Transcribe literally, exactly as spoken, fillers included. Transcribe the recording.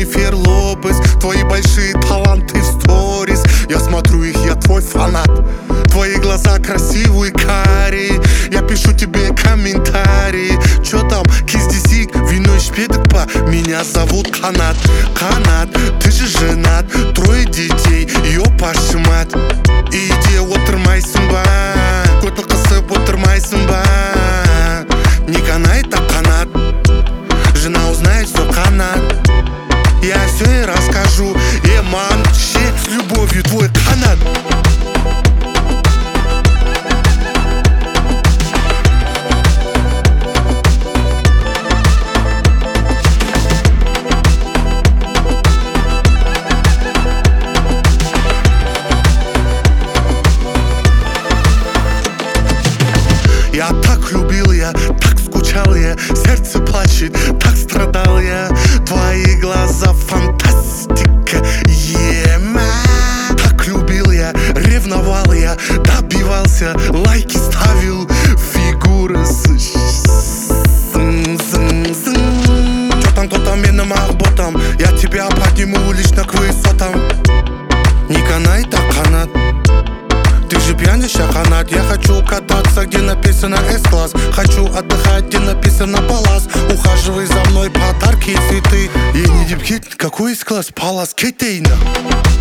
Дженнифер Лопес. Твои большие таланты в сторис, я смотрю их, я твой фанат. Твои глаза красивые, карие, я пишу тебе комментарии. Чё там, киздесик, вино шпедок па. Меня зовут Канат, Канат, ты же женат, трое детей, ёпашы мать. Үйде отырмайсың ба, көтіл қысып отырмайсың ба. Не канает, а канат. Жена узнает, что канат. Я все ей расскажу, е, мамче, с любовью твой канат. Я так любил, я так скучал, я сердце плачет, так страдал я. Твои глаза фантастика, ема. Так любил я, ревновал я, добивался, лайки ставил, фигуры с... Чё там, кто там, менің ботам, я тебя подниму лично к высотам. Не канает, а канат. Ты же пьяниша, канат. Я хочу кататься, где написано С-класс. Хочу отдыхать, где написано Палас. Ухаживай за мной, подарки и цветы. Я не дипкит, какой С-класс? Палас, кетейна.